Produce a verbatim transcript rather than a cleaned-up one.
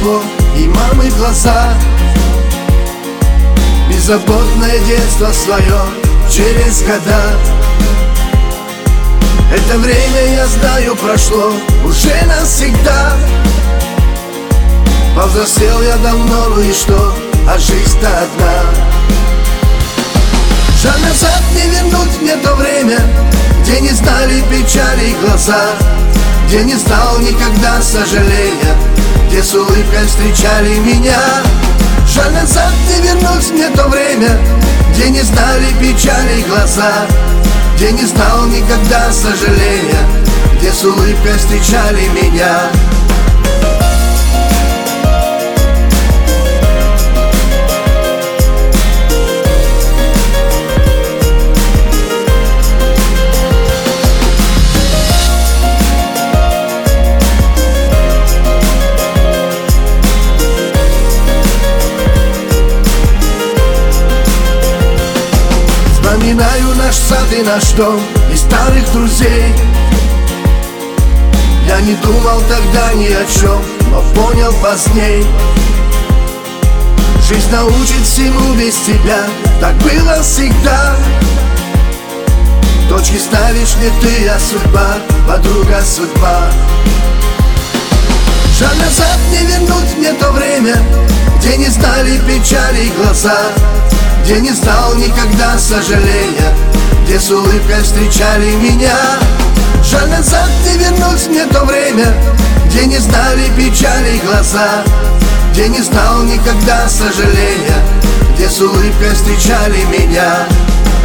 тепло и мамы глаза. Беззаботное детство свое через года. Это время, я знаю, прошло уже навсегда. Повзрослел я давно, ну и что, а жизнь-то одна. Жаль, назад не вернуть мне то время, где не знали печали глаза, где не знал никогда сожаления, где с улыбкой встречали меня. Жаль, назад не вернуть мне то время, где не знали печали глаза, где не знал никогда сожаления, где с улыбкой встречали меня. Вспоминаю наш сад и наш дом, и старых друзей. Я не думал тогда ни о чем, но понял поздней. Жизнь научит всему без тебя, так было всегда. Точки ставишь не ты, а судьба, подруга судьба. Жаль, назад не вернуть мне то время, где не знали печали глаза, где не знал никогда сожаления, где с улыбкой встречали меня. Жаль, назад не вернуть мне то время, где не знали печали глаза, где не знал никогда сожаления, где с улыбкой встречали меня.